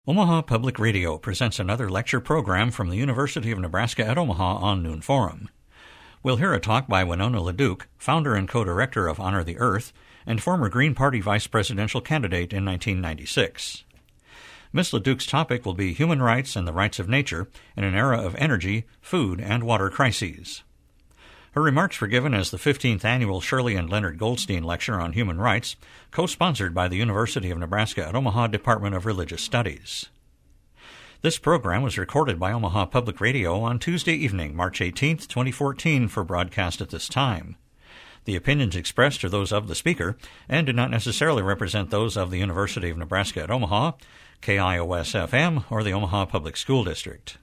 Omaha Public Radio presents another lecture program from the University of Nebraska at Omaha on Noon Forum. We'll hear a talk by Winona LaDuke, founder and co-director of Honor the Earth, and former Green Party vice presidential candidate in 1996. Ms. LaDuke's topic will be human rights and the rights of nature in an era of energy, food, and water crises. Her remarks were given as the 15th annual Shirley and Leonard Goldstein Lecture on Human Rights, co-sponsored by the University of Nebraska at Omaha Department of Religious Studies. This program was recorded by Omaha Public Radio on Tuesday evening, March 18, 2014, for broadcast at this time. The opinions expressed are those of the speaker and do not necessarily represent those of the University of Nebraska at Omaha, KIOS-FM, or the Omaha Public School District.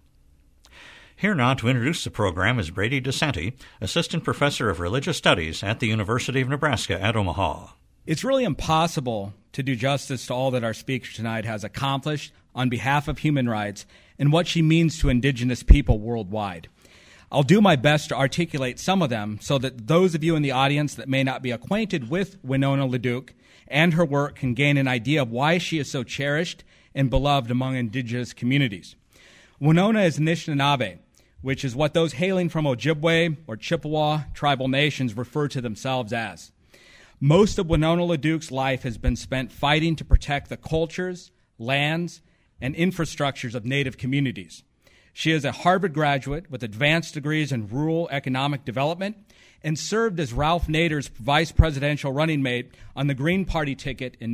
Here now to introduce the program is Brady DeSanti, Assistant Professor of Religious Studies at the University of Nebraska at Omaha. It's really impossible to do justice to all that our speaker tonight has accomplished on behalf of human rights and what she means to Indigenous people worldwide. I'll do my best to articulate some of them so that those of you in the audience that may not be acquainted with Winona LaDuke and her work can gain an idea of why she is so cherished and beloved among Indigenous communities. Winona is Anishinaabe, which is what those hailing from Ojibwe or Chippewa tribal nations refer to themselves as. Most of Winona LaDuke's life has been spent fighting to protect the cultures, lands, and infrastructures of Native communities. She is a Harvard graduate with advanced degrees in rural economic development and served as Ralph Nader's vice presidential running mate on the Green Party ticket in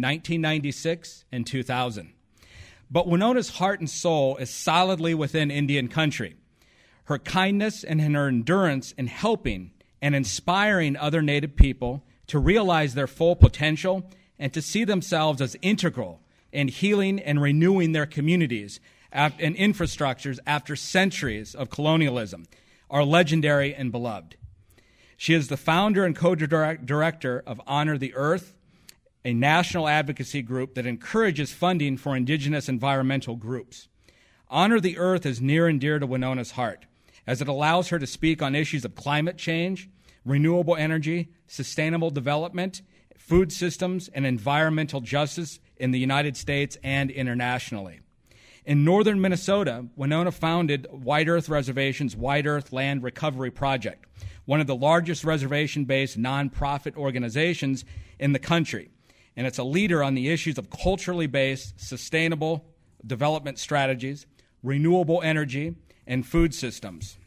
1996 and 2000. But Winona's heart and soul is solidly within Indian country. Her kindness and her endurance in helping and inspiring other Native people to realize their full potential and to see themselves as integral in healing and renewing their communities and infrastructures after centuries of colonialism are legendary and beloved. She is the founder and co-director of Honor the Earth, a national advocacy group that encourages funding for Indigenous environmental groups. Honor the Earth is near and dear to Winona's heart, as it allows her to speak on issues of climate change, renewable energy, sustainable development, food systems, and environmental justice in the United States and internationally. In northern Minnesota, Winona founded White Earth Reservation's White Earth Land Recovery Project, one of the largest reservation-based nonprofit organizations in the country. And it's a leader on the issues of culturally based, sustainable development strategies, renewable energy, and food systems.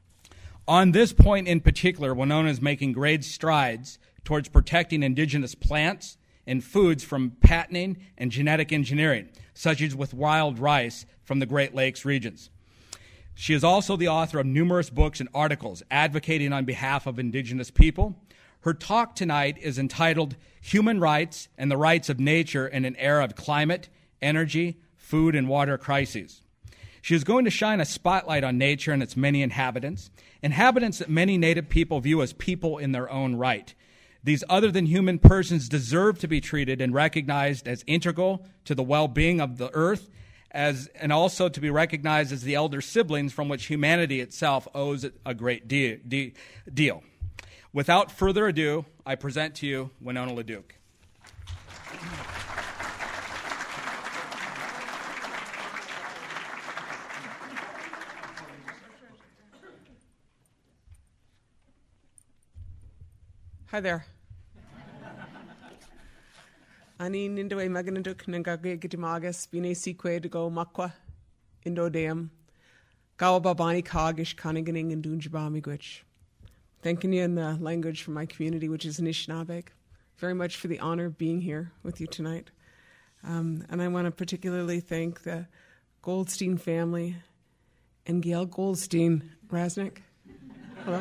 On this point in particular, Winona is making great strides towards protecting indigenous plants and foods from patenting and genetic engineering, such as with wild rice from the Great Lakes regions. She is also the author of numerous books and articles advocating on behalf of indigenous people. Her talk tonight is entitled Human Rights and the Rights of Nature in an Era of Climate, Energy, Food, and Water Crises. She is going to shine a spotlight on nature and its many inhabitants that many Native people view as people in their own right. These other-than-human persons deserve to be treated and recognized as integral to the well-being of the earth, and also to be recognized as the elder siblings from which humanity itself owes a great deal. Without further ado, I present to you Winona LaDuke. Hi there. Ani nindo e maganaduk nangage gitimagas bine seque to go makwa indo deum gawababani kagish kaniganing and dunjabami gwich. Thanking you in the language from my community, which is Anishinaabe, very much for the honor of being here with you tonight. And I want to particularly thank the Goldstein family and Gail Goldstein Rasnick. Hello.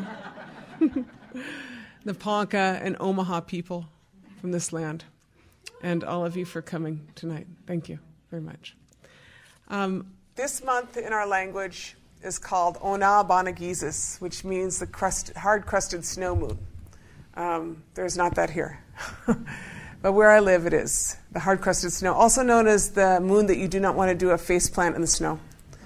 The Ponca and Omaha people from this land, and all of you for coming tonight. Thank you very much. This month in our language is called Ona Bonagizis, which means the hard-crusted snow moon. There's not that here. But where I live, it is. The hard-crusted snow, also known as the moon that you do not want to do a faceplant in the snow.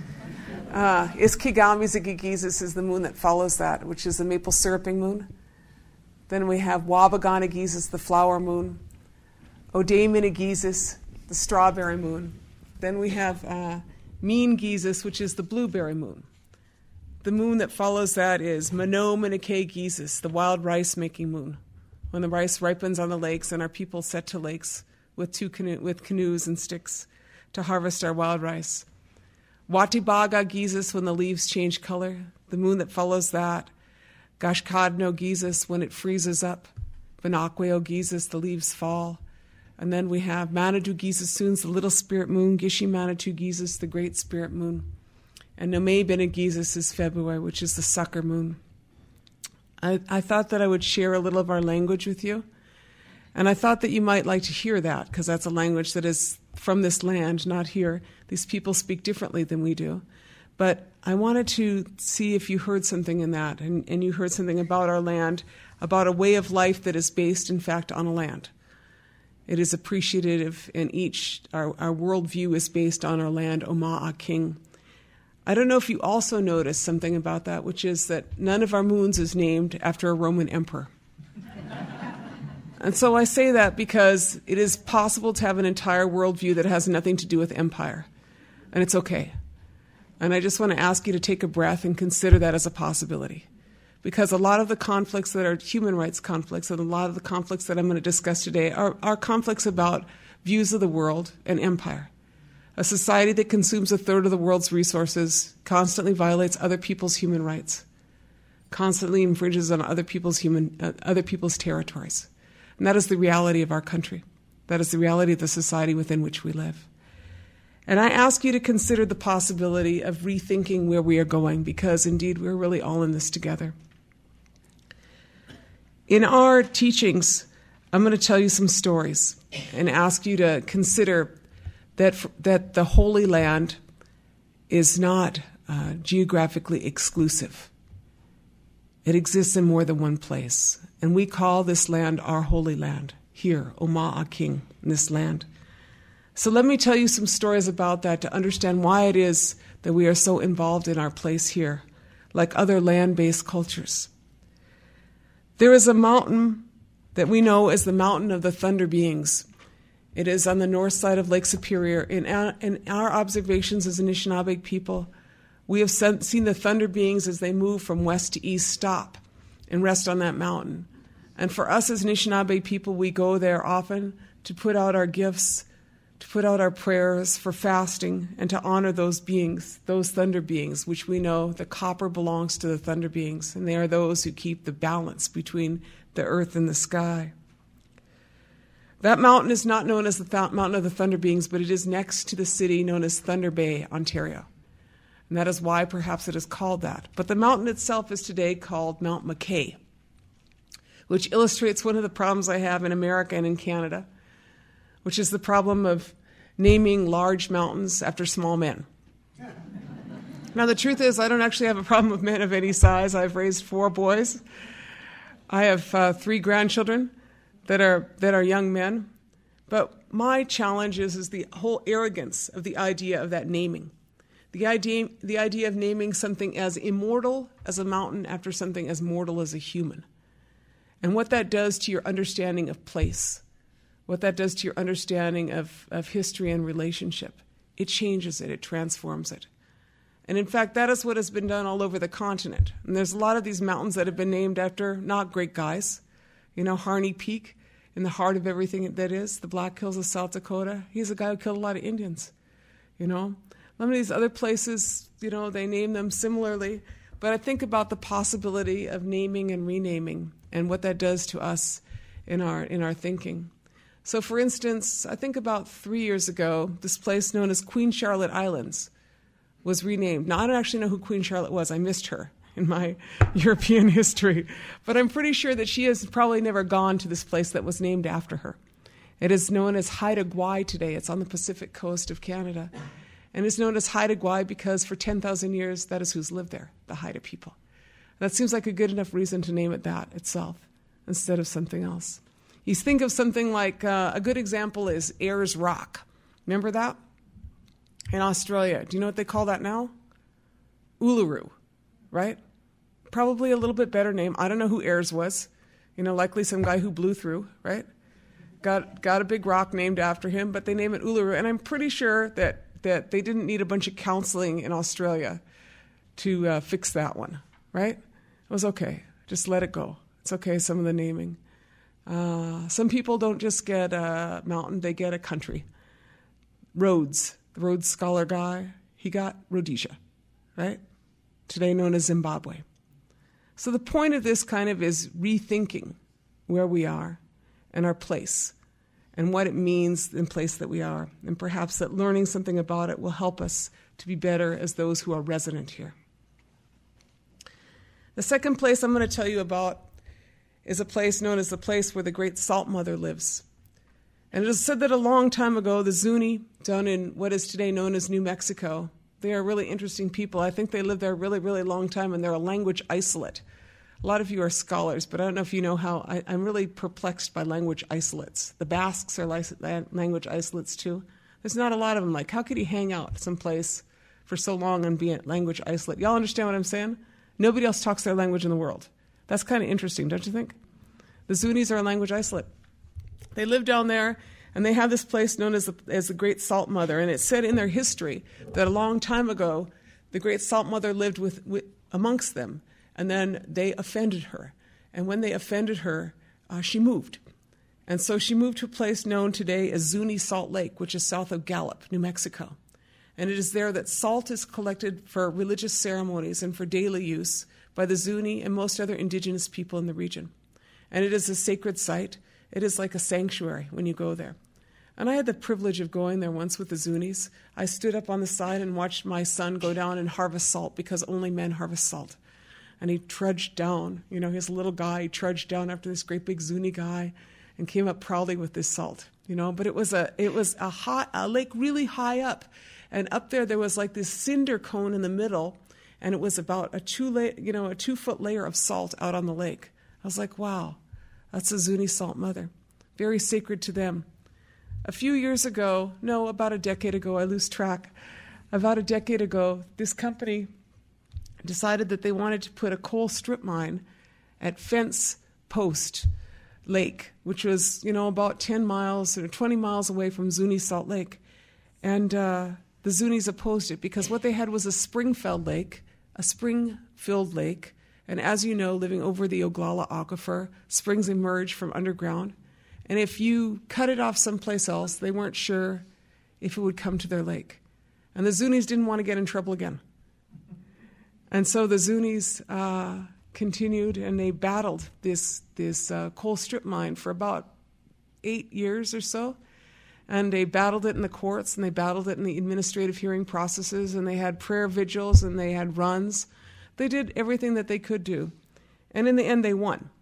Iskigami-Zigigizis is the moon that follows that, which is the maple syruping moon. Then we have Wabaganagizis, the flower moon. Odaeminagizis, the strawberry moon. Then we have Mean Gizus, which is the blueberry moon. The moon that follows that is Mano Menake Gizus, the wild rice-making moon, when the rice ripens on the lakes and our people set to lakes with canoes and sticks to harvest our wild rice. Watibaga Gizus, when the leaves change color, the moon that follows that. Gashkadno Gizus, when it freezes up. Banakweo Gizus, the leaves fall. And then we have Manadu Gizus, the little spirit moon, Gishi Manitou Gizus, the great spirit moon. And Nome Bene Gizus is February, which is the sucker moon. I thought that I would share a little of our language with you. And I thought that you might like to hear that, because that's a language that is from this land, not here. These people speak differently than we do. But I wanted to see if you heard something in that, and you heard something about our land, about a way of life that is based, in fact, on a land. It is appreciative, and our worldview is based on our land, Oma'a King. I don't know if you also noticed something about that, which is that none of our moons is named after a Roman emperor. And so I say that because it is possible to have an entire worldview that has nothing to do with empire. And it's okay. And I just want to ask you to take a breath and consider that as a possibility. Because a lot of the conflicts that are human rights conflicts, and a lot of the conflicts that I'm going to discuss today, are conflicts about views of the world and empire. A society that consumes a third of the world's resources constantly violates other people's human rights, constantly infringes on other people's territories. And that is the reality of our country. That is the reality of the society within which we live. And I ask you to consider the possibility of rethinking where we are going, because indeed we're really all in this together. In our teachings, I'm going to tell you some stories and ask you to consider that the Holy Land is not geographically exclusive. It exists in more than one place. And we call this land our Holy Land, here, Oma'a King, in this land. So let me tell you some stories about that to understand why it is that we are so involved in our place here, like other land-based cultures. There is a mountain that we know as the Mountain of the Thunder Beings. It is on the north side of Lake Superior. In our observations as Anishinaabe people, we have seen the Thunder Beings as they move from west to east stop and rest on that mountain. And for us as Anishinaabe people, we go there often to put out our gifts, to put out our prayers for fasting, and to honor those beings, those thunder beings, which we know the copper belongs to the thunder beings, and they are those who keep the balance between the earth and the sky. That mountain is not known as the Mountain of the Thunder Beings, but it is next to the city known as Thunder Bay, Ontario. And that is why perhaps it is called that. But the mountain itself is today called Mount McKay, which illustrates one of the problems I have in America and in Canada, which is the problem of naming large mountains after small men. Now, the truth is, I don't actually have a problem with men of any size. I've raised 4 boys. I have 3 grandchildren that are young men. But my challenge is the whole arrogance of the idea of that naming. The idea of naming something as immortal as a mountain after something as mortal as a human. And what that does to your understanding of place, what that does to your understanding of history and relationship. It changes it, it transforms it. And in fact, that is what has been done all over the continent. And there's a lot of these mountains that have been named after not great guys. You know, Harney Peak, in the heart of everything that is, the Black Hills of South Dakota. He's a guy who killed a lot of Indians, you know. Some of these other places, you know, they name them similarly. But I think about the possibility of naming and renaming and what that does to us in our thinking. So, for instance, I think about 3 years ago, this place known as Queen Charlotte Islands was renamed. Now, I don't actually know who Queen Charlotte was. I missed her in my European history. But I'm pretty sure that she has probably never gone to this place that was named after her. It is known as Haida Gwaii today. It's on the Pacific coast of Canada. And it's known as Haida Gwaii because for 10,000 years, that is who's lived there, the Haida people. That seems like a good enough reason to name it that itself instead of something else. You think of something like, a good example is Ayers Rock. Remember that? In Australia. Do you know what they call that now? Uluru, right? Probably a little bit better name. I don't know who Ayers was. You know, likely some guy who blew through, right? Got a big rock named after him, but they name it Uluru. And I'm pretty sure that that they didn't need a bunch of counseling in Australia to fix that one, right? It was okay. Just let it go. It's okay, some of the naming. Some people don't just get a mountain, they get a country. Rhodes, the Rhodes Scholar guy, he got Rhodesia, right? Today known as Zimbabwe. So the point of this kind of is rethinking where we are and our place and what it means in place that we are. And perhaps that learning something about it will help us to be better as those who are resident here. The second place I'm going to tell you about is a place known as the place where the great Salt Mother lives. And it was said that a long time ago, the Zuni, down in what is today known as New Mexico, they are really interesting people. I think they lived there a really, really long time, and they're a language isolate. A lot of you are scholars, but I don't know if you know how. I'm really perplexed by language isolates. The Basques are language isolates too. There's not a lot of them. Like, how could he hang out someplace for so long and be a language isolate? Y'all understand what I'm saying? Nobody else talks their language in the world. That's kind of interesting, don't you think? The Zunis are a language isolate. They live down there, and they have this place known as the Great Salt Mother. And it's said in their history that a long time ago, the Great Salt Mother lived amongst them, and then they offended her. And when they offended her, she moved. And so she moved to a place known today as Zuni Salt Lake, which is south of Gallup, New Mexico. And it is there that salt is collected for religious ceremonies and for daily use by the Zuni and most other indigenous people in the region. And it is a sacred site. It is like a sanctuary when you go there. And I had the privilege of going there once with the Zunis. I stood up on the side and watched my son go down and harvest salt because only men harvest salt. And he trudged down, his little guy, he trudged down after this great big Zuni guy and came up proudly with this salt, But it was a lake really high up. And up there was like this cinder cone in the middle, and it was about a 2-foot layer of salt out on the lake. I was like, wow, that's a Zuni Salt Mother. Very sacred to them. A few years ago, about a decade ago, I lose track. About a decade ago, this company decided that they wanted to put a coal strip mine at Fence Post Lake, which was, about 10 miles or 20 miles away from Zuni Salt Lake. And the Zunis opposed it because what they had was a spring-filled lake, and as you know, living over the Oglala Aquifer, springs emerge from underground. And if you cut it off someplace else, they weren't sure if it would come to their lake. And the Zunis didn't want to get in trouble again. And so the Zunis continued, and they battled this coal strip mine for about 8 years or so. And they battled it in the courts, and they battled it in the administrative hearing processes, and they had prayer vigils, and they had runs. They did everything that they could do. And in the end, they won.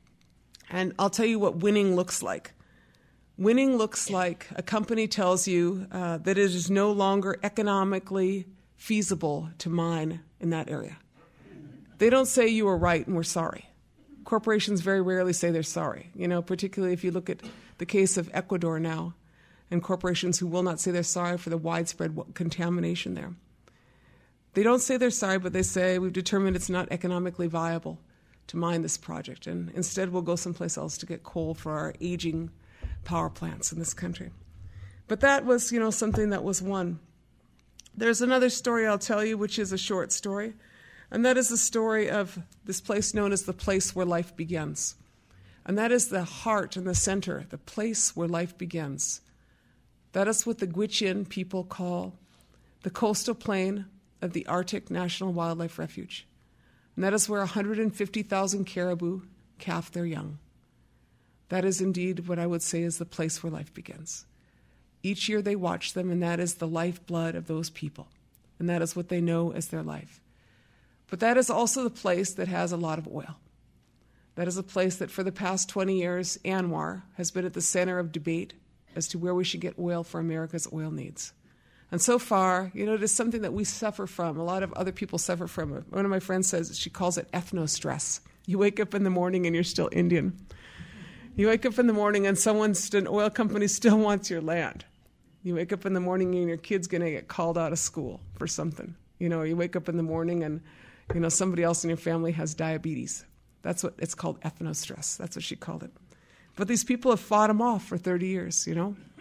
And I'll tell you what winning looks like. Winning looks like a company tells you that it is no longer economically feasible to mine in that area. They don't say you were right and we're sorry. Corporations very rarely say they're sorry, particularly if you look at the case of Ecuador now, and corporations who will not say they're sorry for the widespread contamination there. They don't say they're sorry, but they say, we've determined it's not economically viable to mine this project, and instead we'll go someplace else to get coal for our aging power plants in this country. But that was, something that was won. There's another story I'll tell you, which is a short story, and that is the story of this place known as the place where life begins. And that is the heart and the center, the place where life begins. That is what the Gwich'in people call the coastal plain of the Arctic National Wildlife Refuge. And that is where 150,000 caribou calf their young. That is indeed what I would say is the place where life begins. Each year they watch them, and that is the lifeblood of those people. And that is what they know as their life. But that is also the place that has a lot of oil. That is a place that for the past 20 years, ANWR has been at the center of debate as to where we should get oil for America's oil needs. And so far, it is something that we suffer from. A lot of other people suffer from it. One of my friends says, she calls it ethno-stress. You wake up in the morning and you're still Indian. You wake up in the morning and an oil company still wants your land. You wake up in the morning and your kid's going to get called out of school for something. You wake up in the morning and, somebody else in your family has diabetes. That's what it's called, ethno-stress. That's what she called it. But these people have fought them off for 30 years,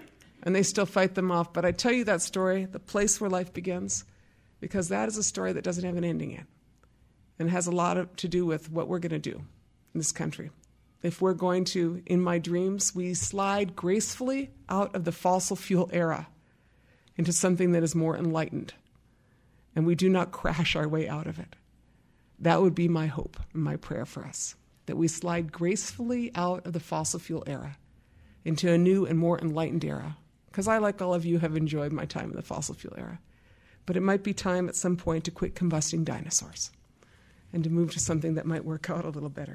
and they still fight them off. But I tell you that story, the place where life begins, because that is a story that doesn't have an ending yet, and has a lot to do with what we're going to do in this country. If we're going to, in my dreams, we slide gracefully out of the fossil fuel era into something that is more enlightened, and we do not crash our way out of it. That would be my hope and my prayer for us, that we slide gracefully out of the fossil fuel era into a new and more enlightened era. Because I, like all of you, have enjoyed my time in the fossil fuel era. But it might be time at some point to quit combusting dinosaurs and to move to something that might work out a little better.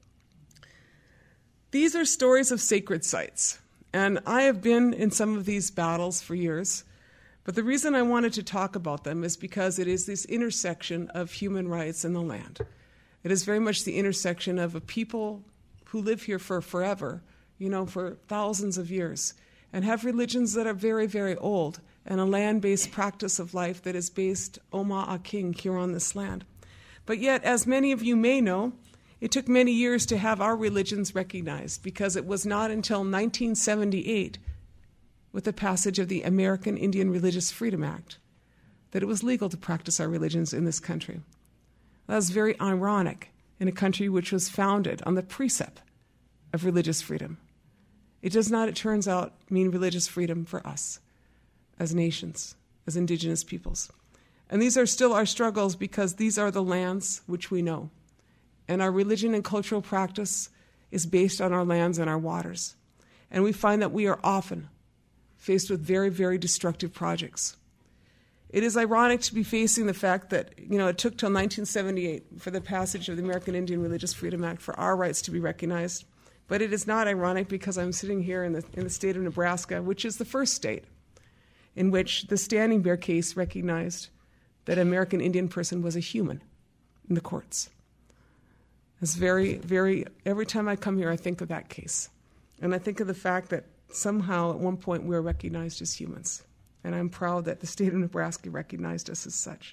These are stories of sacred sites, and I have been in some of these battles for years, but the reason I wanted to talk about them is because it is this intersection of human rights and the land. It is very much the intersection of a people who live here for forever, for thousands of years, and have religions that are very, very old, and a land-based practice of life that is based Oma a King here on this land. But yet, as many of you may know, it took many years to have our religions recognized, because it was not until 1978, with the passage of the American Indian Religious Freedom Act, that it was legal to practice our religions in this country. That was very ironic in a country which was founded on the precept of religious freedom. It does not, it turns out, mean religious freedom for us as nations, as indigenous peoples. And these are still our struggles, because these are the lands which we know. And our religion and cultural practice is based on our lands and our waters. And we find that we are often faced with very, very destructive projects. It is ironic to be facing the fact that, it took till 1978 for the passage of the American Indian Religious Freedom Act for our rights to be recognized. But it is not ironic, because I'm sitting here in the state of Nebraska, which is the first state in which the Standing Bear case recognized that an American Indian person was a human in the courts. It's very, very, every time I come here, I think of that case. And I think of the fact that somehow at one point we were recognized as humans. And I'm proud that the state of Nebraska recognized us as such.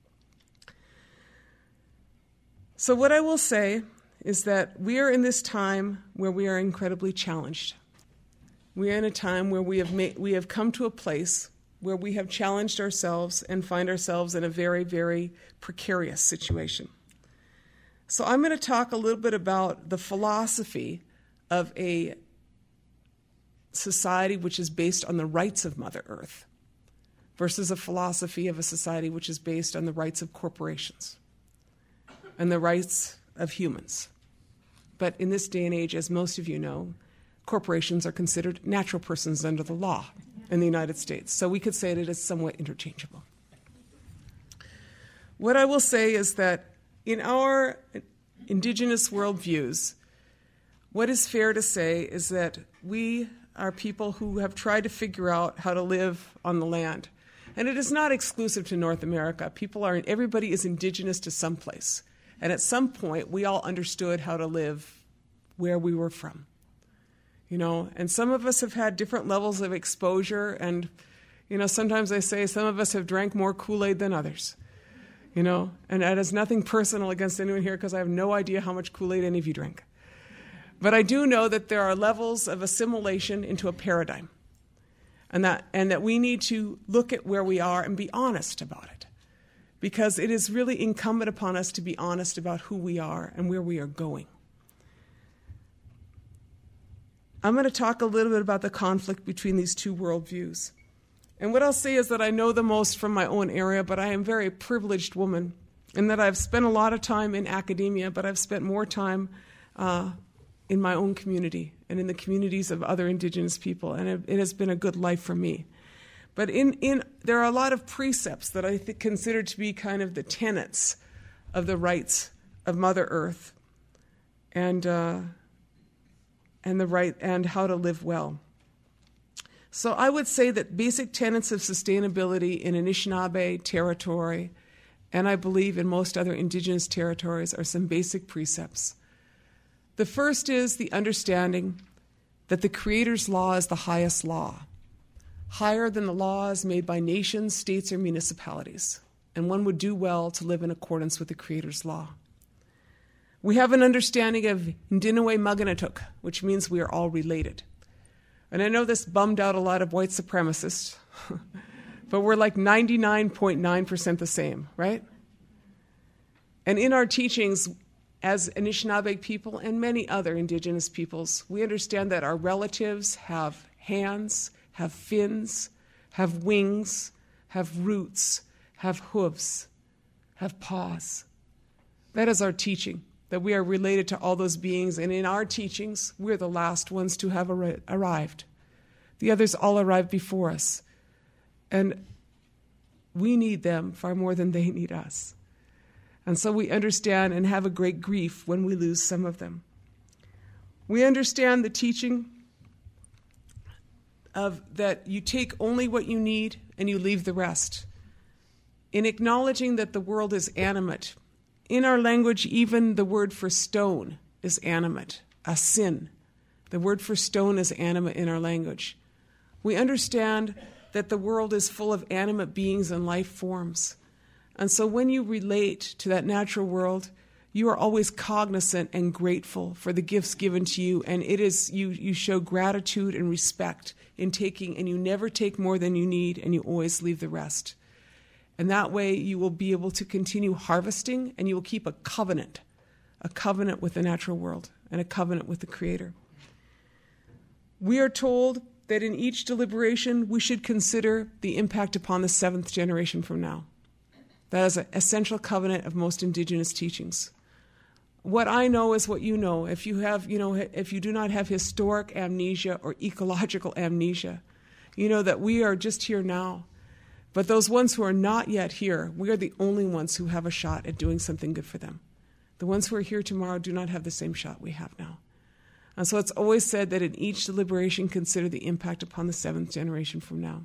So what I will say is that we are in this time where we are incredibly challenged. We are in a time where we have come to a place where we have challenged ourselves and find ourselves in a very, very precarious situation. So I'm going to talk a little bit about the philosophy of a society which is based on the rights of Mother Earth versus a philosophy of a society which is based on the rights of corporations and the rights of humans. But in this day and age, as most of you know, corporations are considered natural persons under the law in the United States. So we could say that it's somewhat interchangeable. What I will say is that in our indigenous worldviews, what is fair to say is that we are people who have tried to figure out how to live on the land. And it is not exclusive to North America. Everybody is indigenous to some place. And at some point, we all understood how to live where we were from. And some of us have had different levels of exposure. And, sometimes I say some of us have drank more Kool-Aid than others. And that has nothing personal against anyone here, because I have no idea how much Kool-Aid any of you drink. But I do know that there are levels of assimilation into a paradigm, and that we need to look at where we are and be honest about it, because it is really incumbent upon us to be honest about who we are and where we are going. I'm going to talk a little bit about the conflict between these two worldviews. And what I'll say is that I know the most from my own area, but I am a very privileged woman, in that I've spent a lot of time in academia, but I've spent more time in my own community and in the communities of other indigenous people, and it has been a good life for me. But there are a lot of precepts that I consider to be kind of the tenets of the rights of Mother Earth, and the right and how to live well. So I would say that basic tenets of sustainability in Anishinaabe territory, and I believe in most other indigenous territories, are some basic precepts. The first is the understanding that the Creator's law is the highest law, higher than the laws made by nations, states, or municipalities, and one would do well to live in accordance with the Creator's law. We have an understanding of Ndinaway Maganatuk, which means we are all related. And I know this bummed out a lot of white supremacists, but we're like 99.9% the same, right? And in our teachings, as Anishinaabe people and many other indigenous peoples, we understand that our relatives have hands, have fins, have wings, have roots, have hooves, have paws. That is our teaching, that we are related to all those beings, and in our teachings, we're the last ones to have arrived. The others all arrived before us, and we need them far more than they need us. And so we understand and have a great grief when we lose some of them. We understand the teaching of that you take only what you need and you leave the rest. In acknowledging that the world is animate, in our language, even the word for stone is animate, a sin. The word for stone is animate in our language. We understand that the world is full of animate beings and life forms. And so when you relate to that natural world, you are always cognizant and grateful for the gifts given to you, and it is you show gratitude and respect in taking, and you never take more than you need, and you always leave the rest. And that way you will be able to continue harvesting, and you will keep a covenant with the natural world and a covenant with the Creator. We are told that in each deliberation we should consider the impact upon the 7th generation from now. That is an essential covenant of most indigenous teachings. What I know is what you know. If you do not have historic amnesia or ecological amnesia, you know that we are just here now. But those ones who are not yet here, we are the only ones who have a shot at doing something good for them. The ones who are here tomorrow do not have the same shot we have now. And so it's always said that in each deliberation, consider the impact upon the 7th generation from now.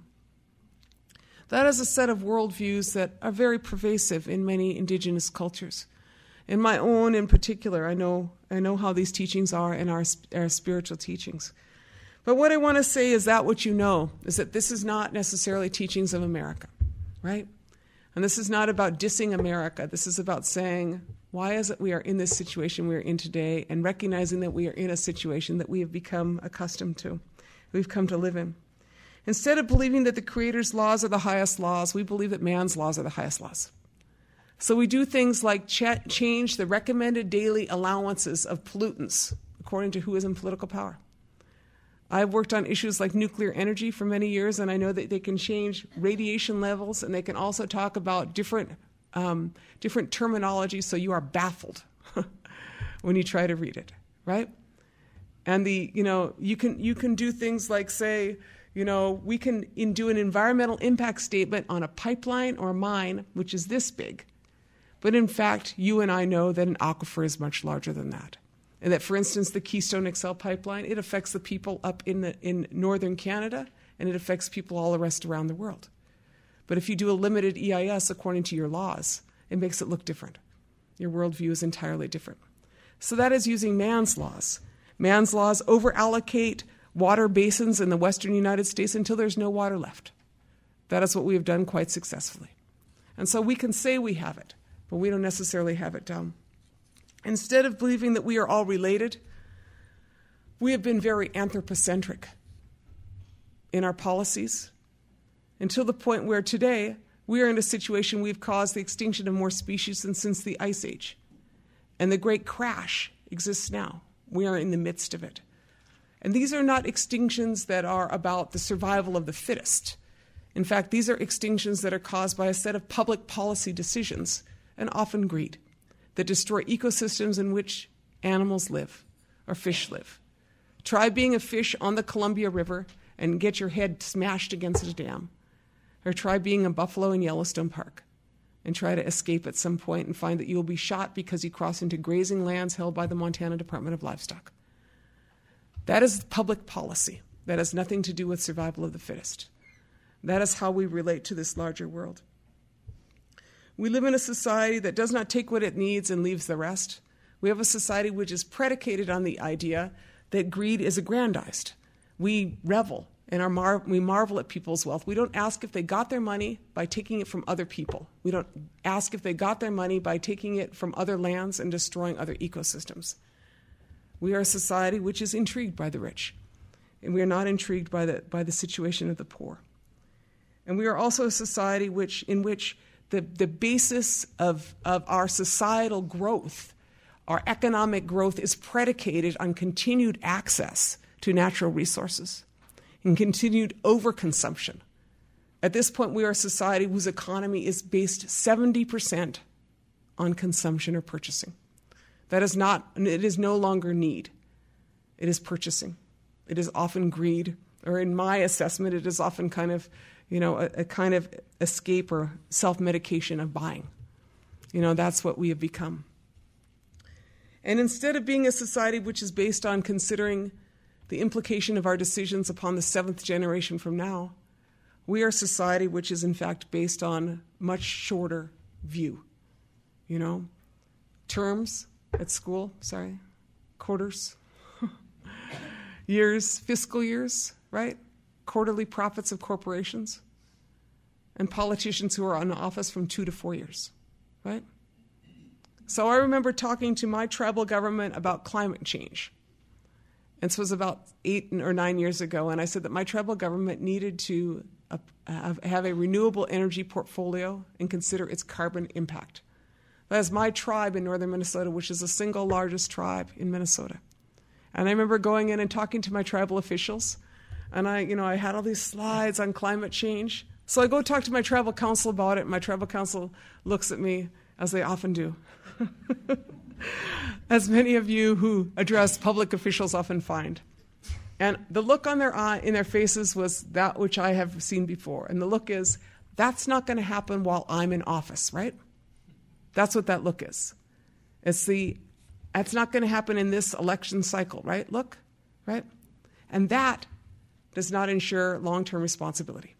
That is a set of worldviews that are very pervasive in many indigenous cultures. In my own in particular, I know how these teachings are in our spiritual teachings. But what I want to say is that what you know is that this is not necessarily teachings of America, right? And this is not about dissing America. This is about saying, why is it we are in this situation we are in today, and recognizing that we are in a situation that we have become accustomed to, we've come to live in. Instead of believing that the Creator's laws are the highest laws, we believe that man's laws are the highest laws. So we do things like change the recommended daily allowances of pollutants according to who is in political power. I've worked on issues like nuclear energy for many years, and I know that they can change radiation levels, and they can also talk about different terminology, so you are baffled when you try to read it, right? And you can do things like say, we can do an environmental impact statement on a pipeline or a mine, which is this big. But in fact, you and I know that an aquifer is much larger than that. And that, for instance, the Keystone XL pipeline, it affects the people up in northern Canada, and it affects people all the rest around the world. But if you do a limited EIS according to your laws, it makes it look different. Your worldview is entirely different. So that is using man's laws. Man's laws over-allocate water basins in the western United States until there's no water left. That is what we have done quite successfully. And so we can say we have it, but we don't necessarily have it done. Instead of believing that we are all related, we have been very anthropocentric in our policies until the point where today we are in a situation we've caused the extinction of more species than since the Ice Age. And the great crash exists now. We are in the midst of it. And these are not extinctions that are about the survival of the fittest. In fact, these are extinctions that are caused by a set of public policy decisions, and often greed, that destroy ecosystems in which animals live or fish live. Try being a fish on the Columbia River and get your head smashed against a dam. Or try being a buffalo in Yellowstone Park and try to escape at some point and find that you will be shot because you cross into grazing lands held by the Montana Department of Livestock. That is public policy. That has nothing to do with survival of the fittest. That is how we relate to this larger world. We live in a society that does not take what it needs and leaves the rest. We have a society which is predicated on the idea that greed is aggrandized. We revel and we marvel at people's wealth. We don't ask if they got their money by taking it from other people. We don't ask if they got their money by taking it from other lands and destroying other ecosystems. We are a society which is intrigued by the rich. and we are not intrigued by the situation of the poor. And we are also a society in which the basis of our societal growth, our economic growth, is predicated on continued access to natural resources and continued overconsumption. At this point, we are a society whose economy is based 70% on consumption or purchasing. It is no longer need. It is purchasing. It is often greed, or in my assessment, it is often kind of, a kind of escape or self-medication of buying. That's what we have become. And instead of being a society which is based on considering the implication of our decisions upon the seventh generation from now, we are a society which is in fact based on much shorter view. Terms at school, quarters, years, fiscal years, right? Quarterly profits of corporations, and politicians who are in office from 2 to 4 years, right? So I remember talking to my tribal government about climate change. And this was about 8 or 9 years ago, and I said that my tribal government needed to have a renewable energy portfolio and consider its carbon impact. That is my tribe in northern Minnesota, which is the single largest tribe in Minnesota. And I remember going in and talking to my tribal officials, and I had all these slides on climate change. So I go talk to my tribal council about it, and my tribal council looks at me, as they often do. As many of you who address public officials often find. And the look on in their faces was that which I have seen before. And the look is, that's not going to happen while I'm in office, right? That's what that look is. That's not going to happen in this election cycle, right? Look, right? And that does not ensure long-term responsibility.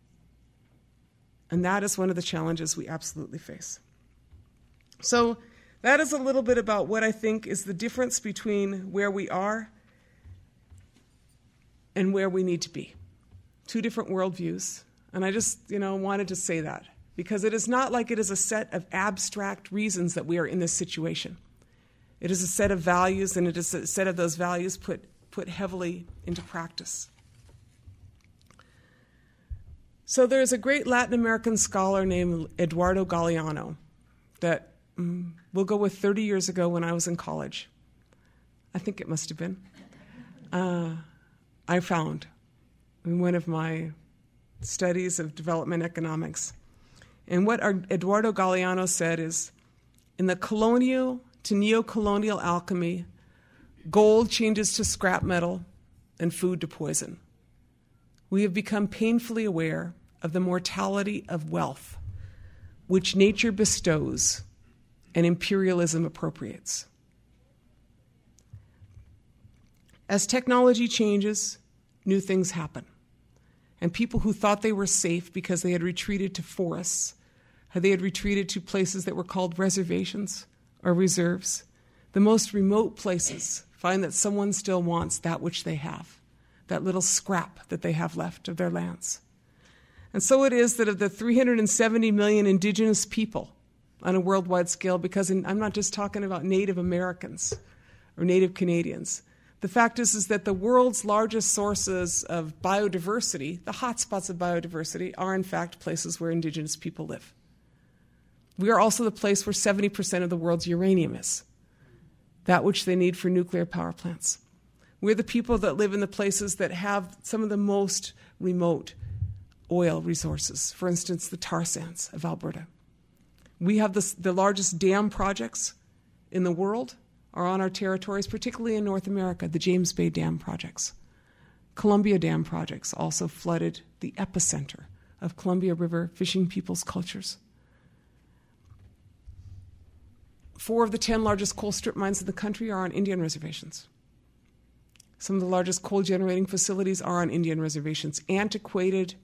And that is one of the challenges we absolutely face. So that is a little bit about what I think is the difference between where we are and where we need to be. Two different worldviews. And I just, wanted to say that, because it is not like it is a set of abstract reasons that we are in this situation. It is a set of values, and it is a set of those values put heavily into practice. So there's a great Latin American scholar named Eduardo Galeano that we'll go with 30 years ago when I was in college. I think it must have been. I found in one of my studies of development economics. And what Eduardo Galeano said is, in the colonial to neo-colonial alchemy, gold changes to scrap metal and food to poison. We have become painfully aware of the mortality of wealth, which nature bestows and imperialism appropriates. As technology changes, new things happen. And people who thought they were safe because they had retreated to forests, they had retreated to places that were called reservations or reserves, the most remote places find that someone still wants that which they have, that little scrap that they have left of their lands. And so it is that of the 370 million indigenous people on a worldwide scale, because I'm not just talking about Native Americans or Native Canadians. The fact is that the world's largest sources of biodiversity, the hotspots of biodiversity, are in fact places where indigenous people live. We are also the place where 70% of the world's uranium is, that which they need for nuclear power plants. We're the people that live in the places that have some of the most remote oil resources, for instance, the tar sands of Alberta. We have the largest dam projects in the world are on our territories, particularly in North America, the James Bay Dam projects. Columbia Dam projects also flooded the epicenter of Columbia River fishing people's cultures. 4 of the 10 largest coal strip mines in the country are on Indian reservations. Some of the largest coal generating facilities are on Indian reservations. Antiquated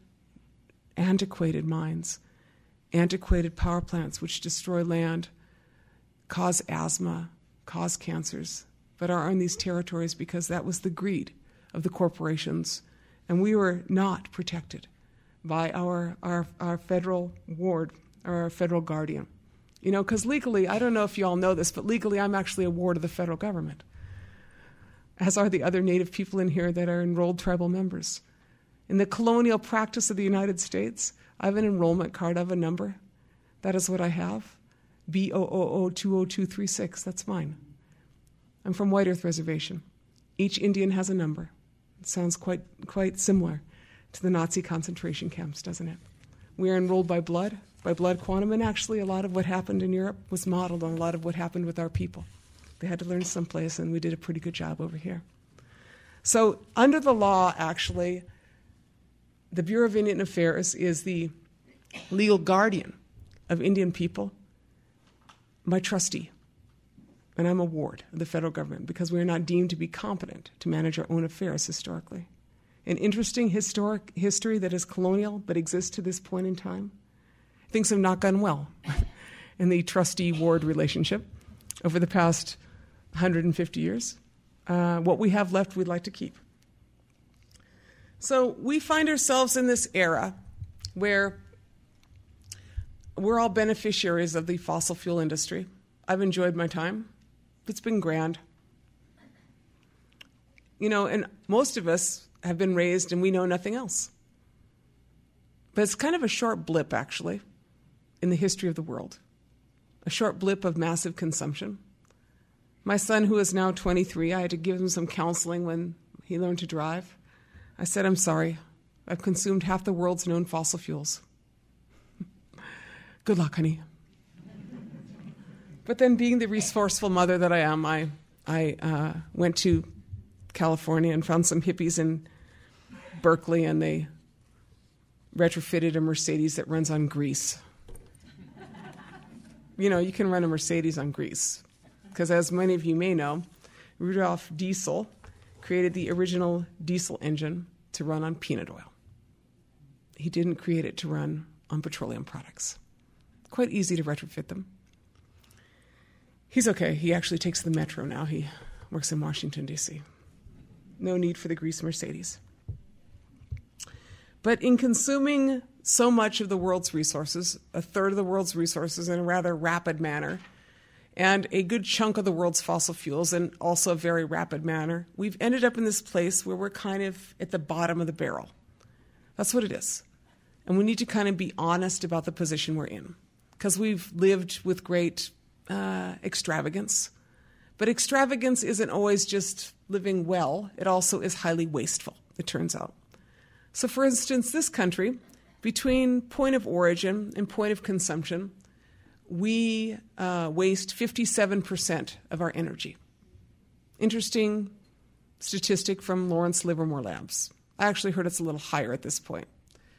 mines, antiquated power plants which destroy land, cause asthma, cause cancers, but are on these territories because that was the greed of the corporations, and we were not protected by our federal ward or our federal guardian. Because legally, I don't know if you all know this, but legally I'm actually a ward of the federal government. as are the other Native people in here that are enrolled tribal members. In the colonial practice of the United States, I have an enrollment card, I have a number. That is what I have. B00020236, that's mine. I'm from White Earth Reservation. Each Indian has a number. It sounds quite similar to the Nazi concentration camps, doesn't it? We are enrolled by blood quantum, and actually a lot of what happened in Europe was modeled on a lot of what happened with our people. They had to learn someplace, and we did a pretty good job over here. So under the law, actually, the Bureau of Indian Affairs is the legal guardian of Indian people, my trustee. And I'm a ward of the federal government because we are not deemed to be competent to manage our own affairs historically. An interesting historic history that is colonial but exists to this point in time. Things have not gone well in the trustee-ward relationship over the past 150 years. What we have left, we'd like to keep. So we find ourselves in this era where we're all beneficiaries of the fossil fuel industry. I've enjoyed my time. It's been grand. And most of us have been raised and we know nothing else. But it's kind of a short blip, actually, in the history of the world. A short blip of massive consumption. My son, who is now 23, I had to give him some counseling when he learned to drive. I said, I'm sorry. I've consumed half the world's known fossil fuels. Good luck, honey. But then being the resourceful mother that I am, I went to California and found some hippies in Berkeley, and they retrofitted a Mercedes that runs on grease. You can run a Mercedes on grease. Because as many of you may know, Rudolf Diesel created the original diesel engine to run on peanut oil. He didn't create it to run on petroleum products. Quite easy to retrofit them. He's okay. He actually takes the metro now. He works in Washington, D.C. No need for the grease Mercedes. But in consuming so much of the world's resources, a third of the world's resources in a rather rapid manner, and a good chunk of the world's fossil fuels in also a very rapid manner, we've ended up in this place where we're kind of at the bottom of the barrel. That's what it is. And we need to kind of be honest about the position we're in. Because we've lived with great extravagance. But extravagance isn't always just living well. It also is highly wasteful, it turns out. So for instance, this country, between point of origin and point of consumption, we waste 57% of our energy. Interesting statistic from Lawrence Livermore Labs. I actually heard it's a little higher at this point.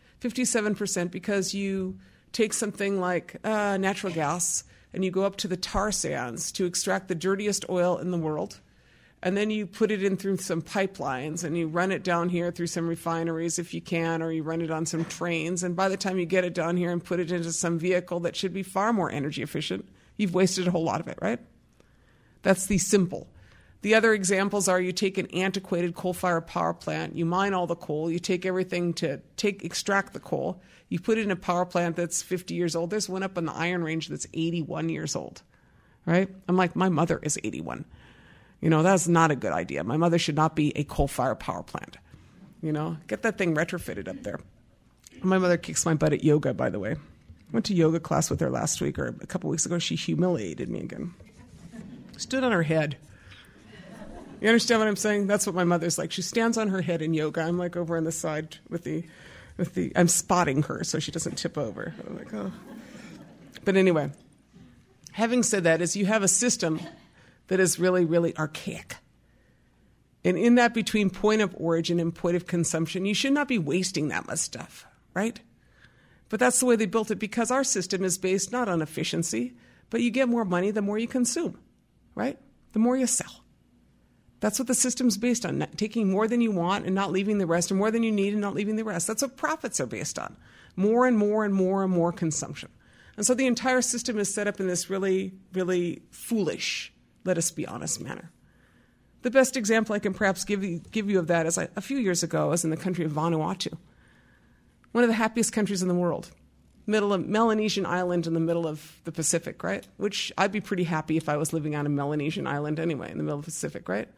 57% because you take something like natural gas and you go up to the tar sands to extract the dirtiest oil in the world, and then you put it in through some pipelines and you run it down here through some refineries if you can, or you run it on some trains, and by the time you get it down here and put it into some vehicle that should be far more energy efficient, you've wasted a whole lot of it, right? That's the simple. The other examples are you take an antiquated coal-fired power plant, you mine all the coal, you take everything to extract the coal, you put it in a power plant that's 50 years old. There's one up on the Iron Range that's 81 years old, right? I'm like, my mother is 81. That's not a good idea. My mother should not be a coal-fired power plant. Get that thing retrofitted up there. My mother kicks my butt at yoga, by the way. I went to yoga class with her last week, or a couple weeks ago. She humiliated me again. Stood on her head. You understand what I'm saying? That's what my mother's like. She stands on her head in yoga. I'm like over on the side with the I'm spotting her so she doesn't tip over. I'm like, oh. But anyway, having said that, is you have a system that is really, really archaic. And in that between point of origin and point of consumption, you should not be wasting that much stuff, right? But that's the way they built it, because our system is based not on efficiency, but you get more money the more you consume, right? The more you sell. That's what the system's based on, taking more than you want and not leaving the rest, or more than you need and not leaving the rest. That's what profits are based on, more and more and more and more consumption. And so the entire system is set up in this really, really foolish, let us be honest, manner. The best example I can perhaps give you of that is a few years ago, I was in the country of Vanuatu, one of the happiest countries in the world, middle of Melanesian island in the middle of the Pacific, right? Which I'd be pretty happy if I was living on a Melanesian island anyway, in the middle of the Pacific, right?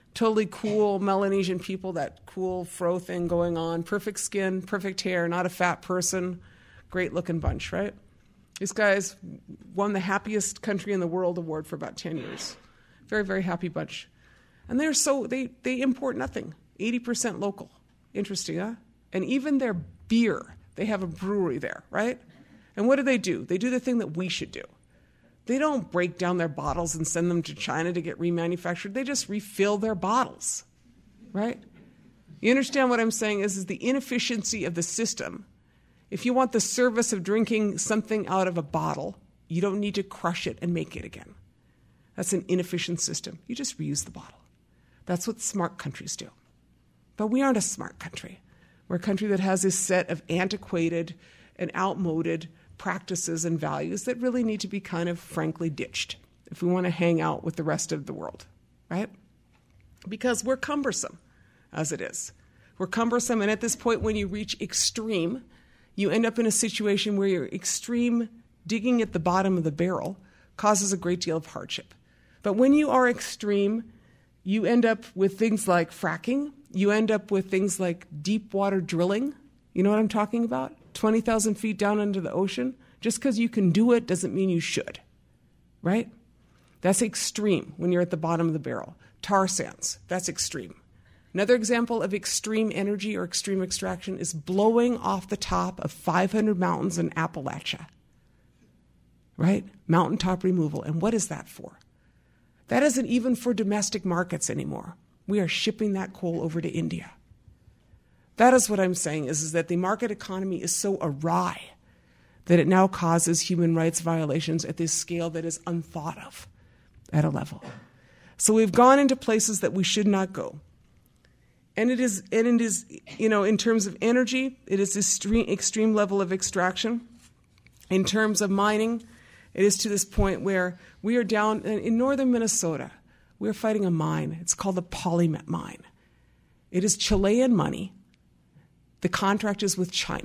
totally cool Melanesian people, that cool fro thing going on, perfect skin, perfect hair, not a fat person, great looking bunch, right? These guys won the happiest country in the world award for about 10 years. Very, very happy bunch. And they import nothing, 80% local. Interesting, huh? And even their beer, they have a brewery there, right? And what do? They do the thing that we should do. They don't break down their bottles and send them to China to get remanufactured. They just refill their bottles, right? You understand what I'm saying is the inefficiency of the system. If you want the service of drinking something out of a bottle, you don't need to crush it and make it again. That's an inefficient system. You just reuse the bottle. That's what smart countries do. But we aren't a smart country. We're a country that has this set of antiquated and outmoded practices and values that really need to be kind of frankly ditched if we want to hang out with the rest of the world, right? Because we're cumbersome as it is. We're cumbersome, and at this point when you reach extreme, you end up in a situation where your extreme digging at the bottom of the barrel causes a great deal of hardship. But when you are extreme, you end up with things like fracking. You end up with things like deep water drilling. You know what I'm talking about? 20,000 feet down into the ocean. Just because you can do it doesn't mean you should, right? That's extreme when you're at the bottom of the barrel. Tar sands, that's extreme. Another example of extreme energy or extreme extraction is blowing off the top of 500 mountains in Appalachia, right? Mountaintop removal. And what is that for? That isn't even for domestic markets anymore. We are shipping that coal over to India. That is what I'm saying is that the market economy is so awry that it now causes human rights violations at this scale that is unthought of at a level. So we've gone into places that we should not go. And it is, in terms of energy, it is this extreme level of extraction. In terms of mining, it is to this point where we are down in northern Minnesota. We're fighting a mine. It's called the Polymet mine. It is Chilean money. The contract is with China.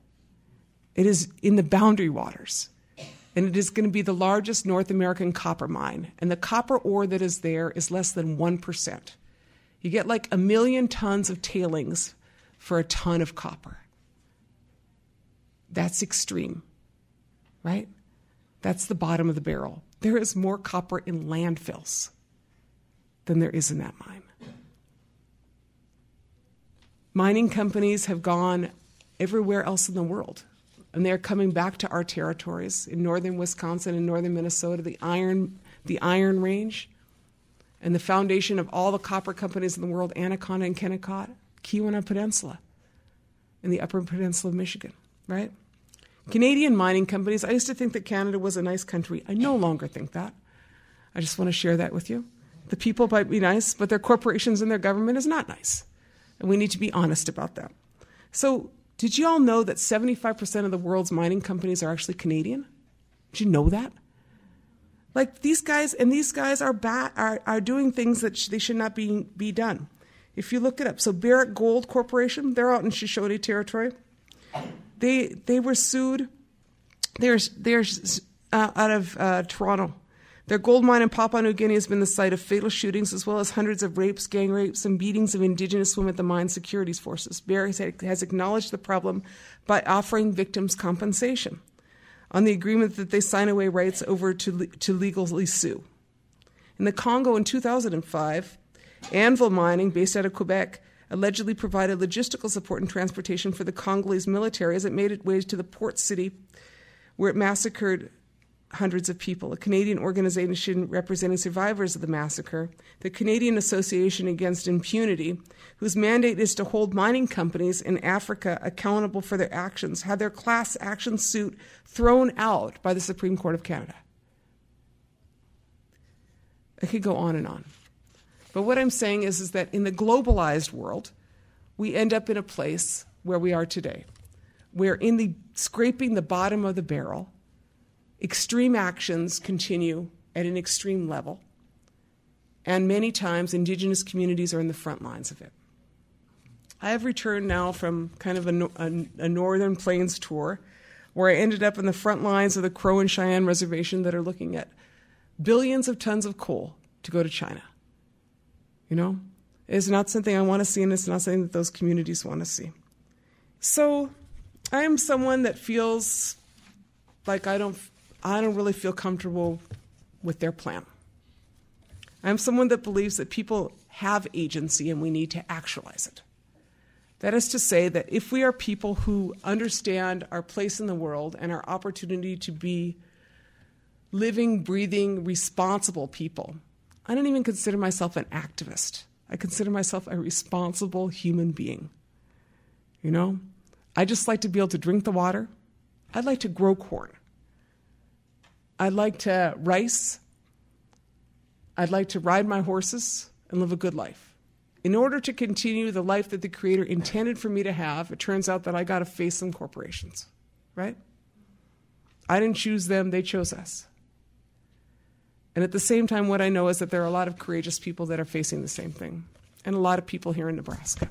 It is in the boundary waters. And it is going to be the largest North American copper mine. And the copper ore that is there is less than 1%. You get like 1 million tons of tailings for a ton of copper. That's extreme, right? That's the bottom of the barrel. There is more copper in landfills than there is in that mine. Mining companies have gone everywhere else in the world, and they're coming back to our territories in northern Wisconsin and northern Minnesota, the Iron Range, and the foundation of all the copper companies in the world, Anaconda and Kennecott, Keweenaw Peninsula, in the Upper Peninsula of Michigan, right? Canadian mining companies, I used to think that Canada was a nice country. I no longer think that. I just want to share that with you. The people might be nice, but their corporations and their government is not nice. And we need to be honest about that. So did you all know that 75% of the world's mining companies are actually Canadian? Did you know that? Like these guys are doing things that they should not be done. If you look it up, so Barrick Gold Corporation, they're out in Shoshone territory. They were sued. They're out of Toronto. Their gold mine in Papua New Guinea has been the site of fatal shootings as well as hundreds of rapes, gang rapes, and beatings of Indigenous women at the mine securities forces. Barrick has acknowledged the problem by offering victims compensation on the agreement that they sign away rights over to legally sue. In the Congo in 2005, Anvil Mining, based out of Quebec, allegedly provided logistical support and transportation for the Congolese military as it made its way to the port city where it massacred hundreds of people. A Canadian organization representing survivors of the massacre, the Canadian Association Against Impunity, whose mandate is to hold mining companies in Africa accountable for their actions, had their class action suit thrown out by the Supreme Court of Canada. I could go on and on. But what I'm saying is that in the globalized world, we end up in a place where we are today, where in the scraping the bottom of the barrel, extreme actions continue at an extreme level, and many times Indigenous communities are in the front lines of it. I have returned now from kind of a Northern Plains tour where I ended up in the front lines of the Crow and Cheyenne Reservation that are looking at billions of tons of coal to go to China. You know, it's not something I want to see, and it's not something that those communities want to see. So I am someone that feels like I don't really feel comfortable with their plan. I'm someone that believes that people have agency and we need to actualize it. That is to say that if we are people who understand our place in the world and our opportunity to be living, breathing, responsible people, I don't even consider myself an activist. I consider myself a responsible human being. You know, I just like to be able to drink the water. I'd like to grow corn. I'd like to rice. I'd like to ride my horses and live a good life. In order to continue the life that the Creator intended for me to have, it turns out that I got to face some corporations, right? I didn't choose them, they chose us. And at the same time, what I know is that there are a lot of courageous people that are facing the same thing, and a lot of people here in Nebraska.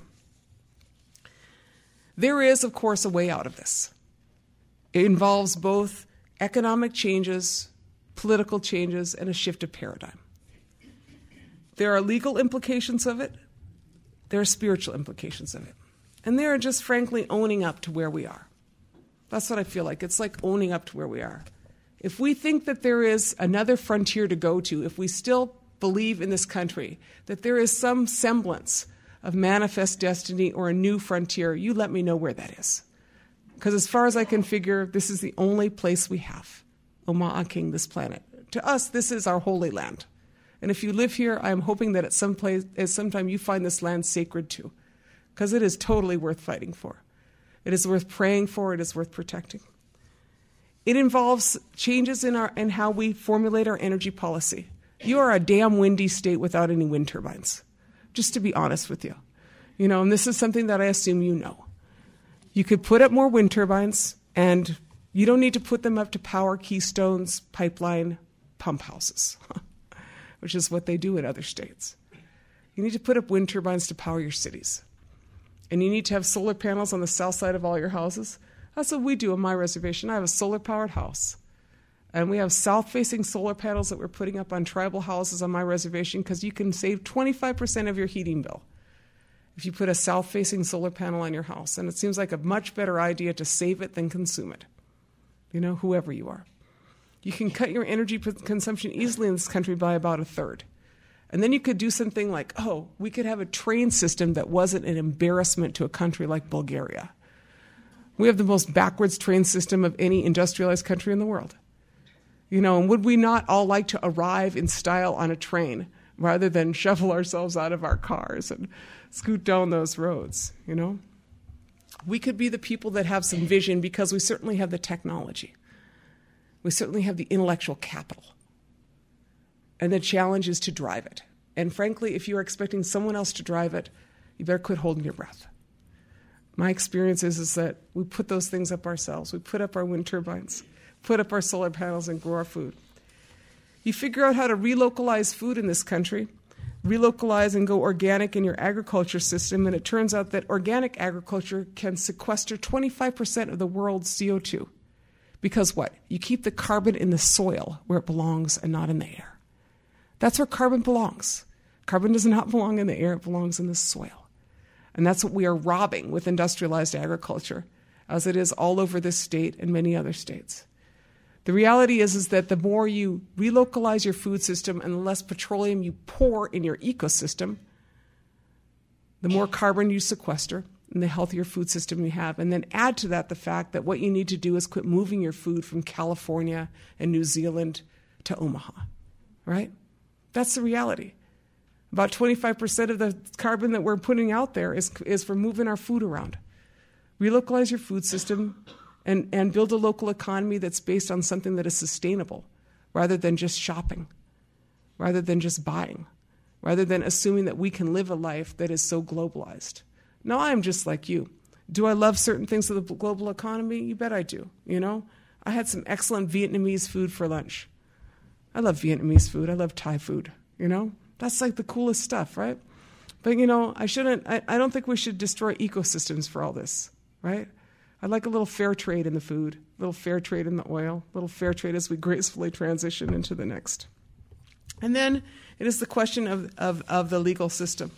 There is, of course, a way out of this. It involves both economic changes, political changes, and a shift of paradigm. There are legal implications of it. There are spiritual implications of it. And there are just, frankly, owning up to where we are. That's what I feel like. It's like owning up to where we are. If we think that there is another frontier to go to, if we still believe in this country that there is some semblance of manifest destiny or a new frontier, you let me know where that is. Because as far as I can figure, this is the only place we have, O'Ma'aking, this planet. To us, this is our holy land. And if you live here, I am hoping that at some time you find this land sacred too, because it is totally worth fighting for. It is worth praying for. It is worth protecting. It involves changes in how we formulate our energy policy. You are a damn windy state without any wind turbines, just to be honest with you. You know, and this is something that I assume you know. You could put up more wind turbines, and you don't need to put them up to power Keystone's pipeline pump houses, which is what they do in other states. You need to put up wind turbines to power your cities. And you need to have solar panels on the south side of all your houses. That's what we do on my reservation. I have a solar-powered house. And we have south-facing solar panels that we're putting up on tribal houses on my reservation because you can save 25% of your heating bill if you put a south-facing solar panel on your house. And it seems like a much better idea to save it than consume it, you know, whoever you are. You can cut your energy consumption easily in this country by about a third. And then you could do something like, we could have a train system that wasn't an embarrassment to a country like Bulgaria. We have the most backwards train system of any industrialized country in the world. You know, and would we not all like to arrive in style on a train rather than shovel ourselves out of our cars and scoot down those roads, you know? We could be the people that have some vision because we certainly have the technology. We certainly have the intellectual capital. And the challenge is to drive it. And frankly, if you are expecting someone else to drive it, you better quit holding your breath. My experience is that we put those things up ourselves. We put up our wind turbines, put up our solar panels, and grow our food. You figure out how to relocalize food in this country, relocalize and go organic in your agriculture system, and it turns out that organic agriculture can sequester 25% of the world's CO2. Because what? You keep the carbon in the soil where it belongs and not in the air. That's where carbon belongs. Carbon does not belong in the air, it belongs in the soil. And that's what we are robbing with industrialized agriculture, as it is all over this state and many other states. The reality is that the more you relocalize your food system and the less petroleum you pour in your ecosystem, the more carbon you sequester and the healthier food system you have. And then add to that the fact that what you need to do is quit moving your food from California and New Zealand to Omaha, right? That's the reality. About 25% of the carbon that we're putting out there is for moving our food around. Relocalize your food system and build a local economy that's based on something that is sustainable rather than just shopping, rather than just buying, rather than assuming that we can live a life that is so globalized. Now, I'm just like you. Do I love certain things of the global economy? You bet I do. You know, I had some excellent Vietnamese food for lunch. I love Vietnamese food. I love Thai food, you know? That's like the coolest stuff, right? But, you know, I don't think we should destroy ecosystems for all this, right? I'd like a little fair trade in the food, a little fair trade in the oil, a little fair trade as we gracefully transition into the next. And then it is the question of the legal system.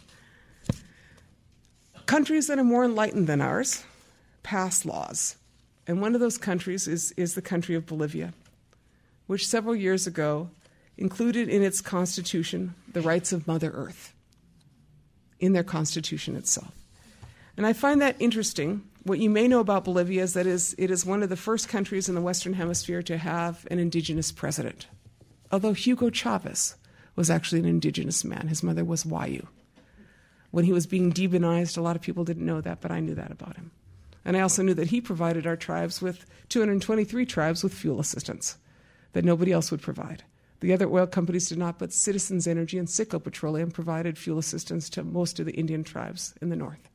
Countries that are more enlightened than ours pass laws. And one of those countries is the country of Bolivia, which several years ago included in its constitution the rights of Mother Earth, in their constitution itself. And I find that interesting. What you may know about Bolivia is that it is one of the first countries in the Western Hemisphere to have an indigenous president. Although Hugo Chavez was actually an indigenous man. His mother was Wayu. When he was being demonized, a lot of people didn't know that, but I knew that about him. And I also knew that he provided our tribes with 223 tribes with fuel assistance that nobody else would provide. The other oil companies did not, but Citizens Energy and Citgo Petroleum provided fuel assistance to most of the Indian tribes in the north.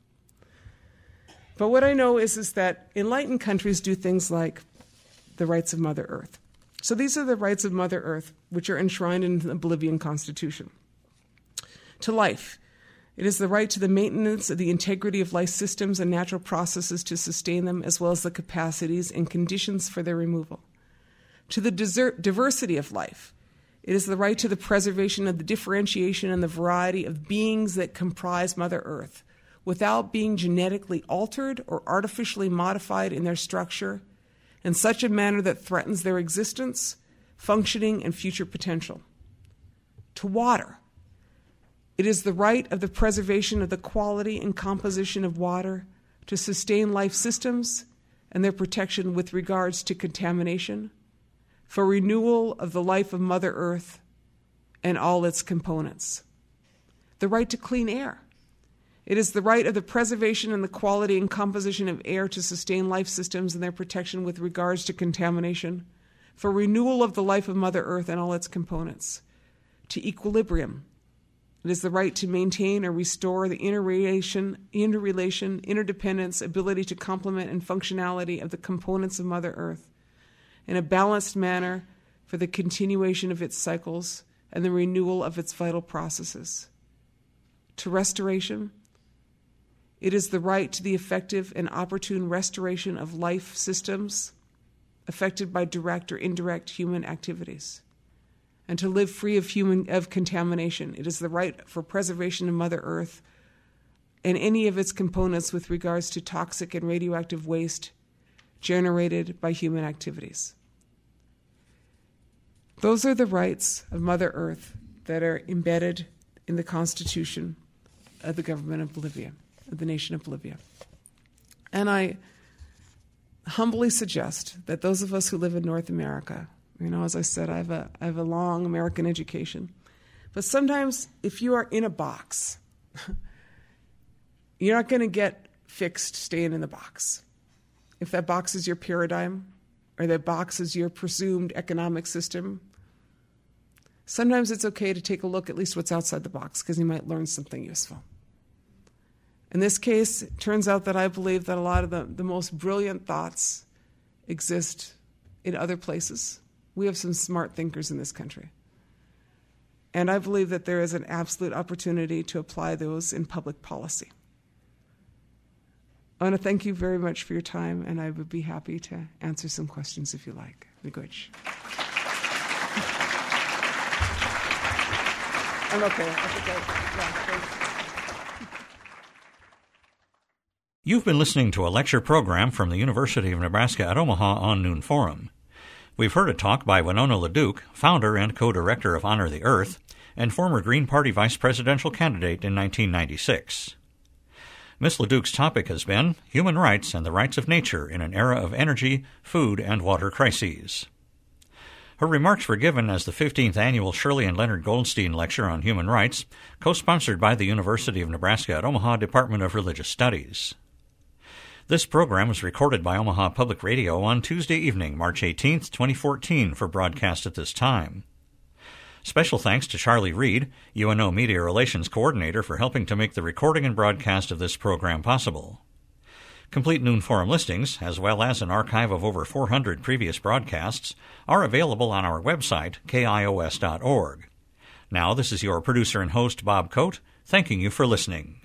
But what I know is that enlightened countries do things like the rights of Mother Earth. So these are the rights of Mother Earth, which are enshrined in the Bolivian constitution. To life. It is the right to the maintenance of the integrity of life systems and natural processes to sustain them, as well as the capacities and conditions for their removal. To the diversity of life. It is the right to the preservation of the differentiation and the variety of beings that comprise Mother Earth, without being genetically altered or artificially modified in their structure in such a manner that threatens their existence, functioning, and future potential. To water. It is the right of the preservation of the quality and composition of water to sustain life systems and their protection with regards to contamination, for renewal of the life of Mother Earth and all its components. The right to clean air. It is the right of the preservation and the quality and composition of air to sustain life systems and their protection with regards to contamination, for renewal of the life of Mother Earth and all its components. To equilibrium. It is the right to maintain or restore the interrelation, interdependence, ability to complement and functionality of the components of Mother Earth in a balanced manner for the continuation of its cycles and the renewal of its vital processes. To restoration. It is the right to the effective and opportune restoration of life systems affected by direct or indirect human activities, and to live free of contamination. It is the right for preservation of Mother Earth and any of its components with regards to toxic and radioactive waste generated by human activities. Those are the rights of Mother Earth that are embedded in the Constitution of the government of Bolivia, of the nation of Bolivia. And I humbly suggest that those of us who live in North America, as I said, I have a long American education. But sometimes if you are in a box, you're not going to get fixed staying in the box. If that box is your paradigm or that box is your presumed economic system, sometimes it's okay to take a look at least what's outside the box because you might learn something useful. In this case, it turns out that I believe that a lot of the most brilliant thoughts exist in other places. We have some smart thinkers in this country. And I believe that there is an absolute opportunity to apply those in public policy. I want to thank you very much for your time, and I would be happy to answer some questions if you like. Miigwech. I'm okay. Thanks. You've been listening to a lecture program from the University of Nebraska at Omaha on Noon Forum. We've heard a talk by Winona LaDuke, founder and co-director of Honor the Earth, and former Green Party vice presidential candidate in 1996. Ms. LaDuke's topic has been Human Rights and the Rights of Nature in an Era of Energy, Food, and Water Crises. Her remarks were given as the 15th Annual Shirley and Leonard Goldstein Lecture on Human Rights, co-sponsored by the University of Nebraska at Omaha Department of Religious Studies. This program was recorded by Omaha Public Radio on Tuesday evening, March 18, 2014, for broadcast at this time. Special thanks to Charlie Reed, UNO Media Relations Coordinator, for helping to make the recording and broadcast of this program possible. Complete Noon Forum listings, as well as an archive of over 400 previous broadcasts, are available on our website, kios.org. Now, this is your producer and host, Bob Coate, thanking you for listening.